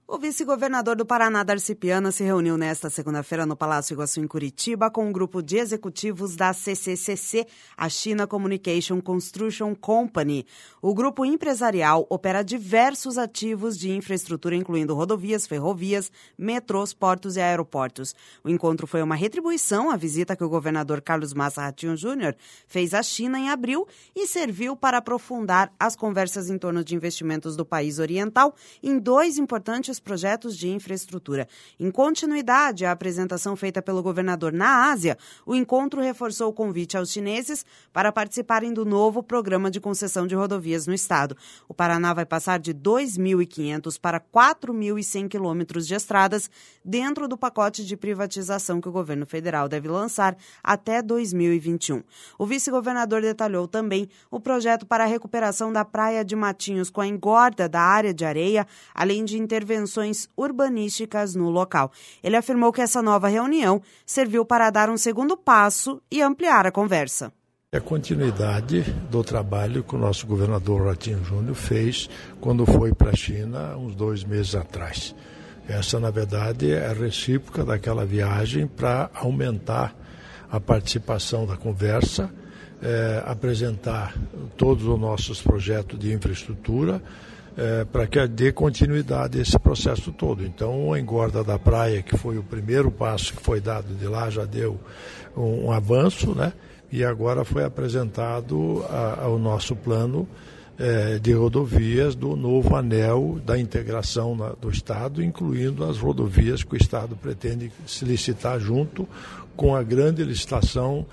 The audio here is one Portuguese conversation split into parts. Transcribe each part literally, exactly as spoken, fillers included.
O vice-governador do Paraná, Darcy Piana, se reuniu nesta segunda-feira no Palácio Iguaçu, em Curitiba, com um grupo de executivos da C C C C, a China Communication Construction Company. O grupo empresarial opera diversos ativos de infraestrutura, incluindo rodovias, ferrovias, metrôs, portos e aeroportos. O encontro foi uma retribuição à visita que o governador Carlos Massa Ratinho Júnior fez à China em abril e serviu para aprofundar as conversas em torno de investimentos do país oriental em dois importantes projetos de infraestrutura. Em continuidade à apresentação feita pelo governador na Ásia, o encontro reforçou o convite aos chineses para participarem do novo programa de concessão de rodovias no estado. O Paraná vai passar de dois mil e quinhentos para quatro mil e cem quilômetros de estradas dentro do pacote de privatização que o governo federal deve lançar até dois mil e vinte e um. O vice-governador detalhou também o projeto para a recuperação da Praia de Matinhos com a engorda da área de areia, além de intervenções urbanísticas no local. Ele afirmou que essa nova reunião serviu para dar um segundo passo e ampliar a conversa. É a continuidade do trabalho que o nosso governador Ratinho Júnior fez quando foi para a China uns dois meses atrás. Essa, na verdade, é a recíproca daquela viagem para aumentar a participação da conversa, é, apresentar todos os nossos projetos de infraestrutura, É, para que dê continuidade a esse processo todo. Então, a engorda da praia, que foi o primeiro passo que foi dado de lá, já deu um, um avanço, né? E agora foi apresentado a, ao nosso plano é, de rodovias do novo anel da integração na, do Estado, incluindo as rodovias que o Estado pretende se licitar junto com a grande licitação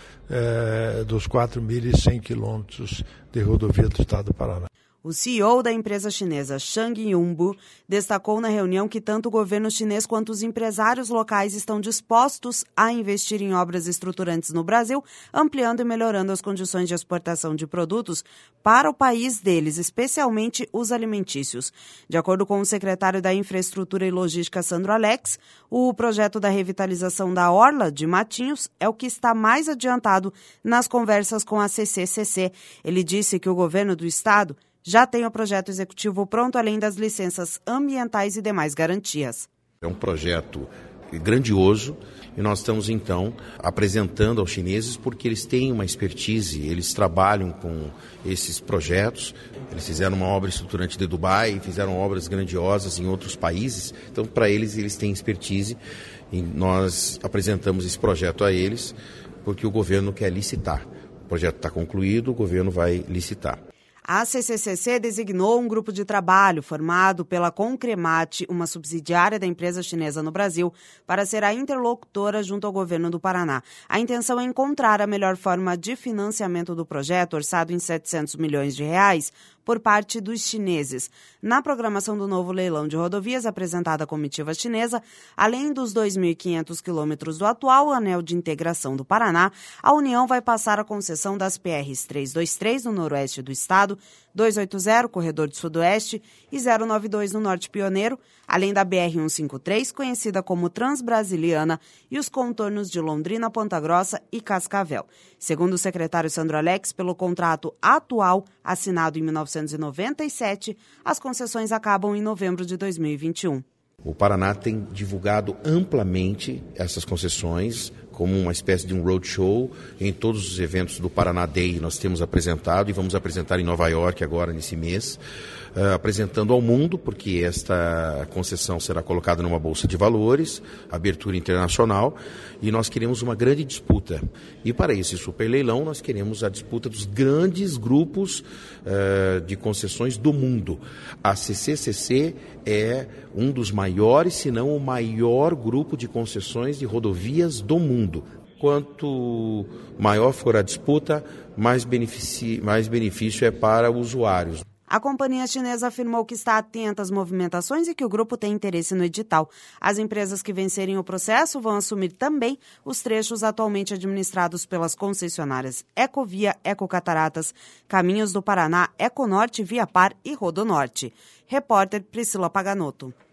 é, dos quatro mil e cem quilômetros de rodovia do Estado do Paraná. O C E O da empresa chinesa Shang Yunbu destacou na reunião que tanto o governo chinês quanto os empresários locais estão dispostos a investir em obras estruturantes no Brasil, ampliando e melhorando as condições de exportação de produtos para o país deles, especialmente os alimentícios. De acordo com o secretário da Infraestrutura e Logística, Sandro Alex, o projeto da revitalização da Orla de Matinhos é o que está mais adiantado nas conversas com a C C C C. Ele disse que o governo do estado já tem o projeto executivo pronto, além das licenças ambientais e demais garantias. É um projeto grandioso e nós estamos, então, apresentando aos chineses porque eles têm uma expertise, eles trabalham com esses projetos, eles fizeram uma obra estruturante de Dubai, fizeram obras grandiosas em outros países, então, para eles, eles têm expertise e nós apresentamos esse projeto a eles porque o governo quer licitar. O projeto está concluído, o governo vai licitar. A C C C C designou um grupo de trabalho formado pela Concremate, uma subsidiária da empresa chinesa no Brasil, para ser a interlocutora junto ao governo do Paraná. A intenção é encontrar a melhor forma de financiamento do projeto, orçado em setecentos milhões de reais, por parte dos chineses. Na programação do novo leilão de rodovias apresentada à comitiva chinesa, além dos dois mil e quinhentos quilômetros do atual anel de integração do Paraná, a União vai passar a concessão das P Rs trezentos e vinte e três no noroeste do estado, duzentos e oitenta, corredor do sudoeste, e zero noventa e dois no norte pioneiro, além da B R cento e cinquenta e três, conhecida como Transbrasiliana, e os contornos de Londrina, Ponta Grossa e Cascavel. Segundo o secretário Sandro Alex, pelo contrato atual, assinado em mil novecentos e noventa e sete, as concessões acabam em novembro de dois mil e vinte e um. O Paraná tem divulgado amplamente essas concessões como uma espécie de um roadshow em todos os eventos do Paraná Day. Nós temos apresentado e vamos apresentar em Nova York agora nesse mês, uh, apresentando ao mundo, porque esta concessão será colocada numa bolsa de valores, abertura internacional, e nós queremos uma grande disputa. E para esse superleilão nós queremos a disputa dos grandes grupos uh, de concessões do mundo. A C C C C é um dos maiores, se não o maior grupo de concessões de rodovias do mundo. Quanto maior for a disputa, mais benefício, mais benefício é para os usuários. A companhia chinesa afirmou que está atenta às movimentações e que o grupo tem interesse no edital. As empresas que vencerem o processo vão assumir também os trechos atualmente administrados pelas concessionárias Ecovia, Ecocataratas, Caminhos do Paraná, Econorte, Via Par e Rodonorte. Repórter Priscila Paganotto.